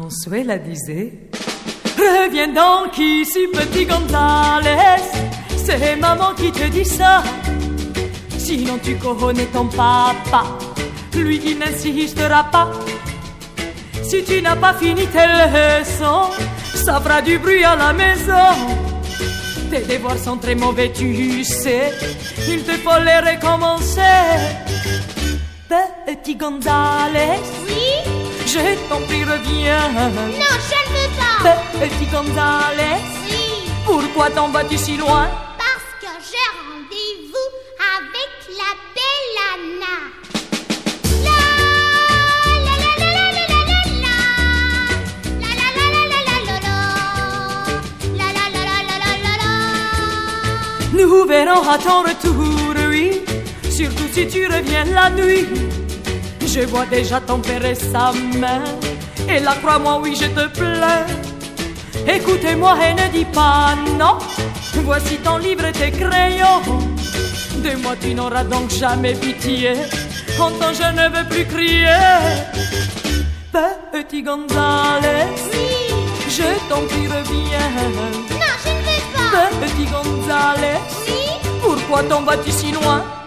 Consuela disait: reviens donc ici, petit Gonzales, c'est maman qui te dit ça. Sinon tu connais ton papa, lui il n'insistera pas. Si tu n'as pas fini tes leçons, ça fera du bruit à la maison. Tes devoirs sont très mauvais, tu sais, il te faut les recommencer. Petit Gonzales, Oui? je t'en prie, reviens. Non, je ne veux pas. Petit Gonzales, Oui, pourquoi t'en vas-tu si loin? parce que j'ai rendez-vous avec la belle Anna. La la la la la la la la. La la la la la la la. La la la la la la la la. Nous verrons à ton retour, oui, surtout si tu reviens la nuit. Je vois déjà ton père et sa mère, et là crois-moi, oui, je te plains. Écoutez-moi et ne dis pas non, voici ton livre et tes crayons. De moi tu n'auras donc jamais pitié, entends, je ne veux plus crier. Petit Gonzales, Oui. je t'en prie, reviens. Non, je ne veux pas. Petit Gonzales, Oui. pourquoi t'en vas-tu si loin?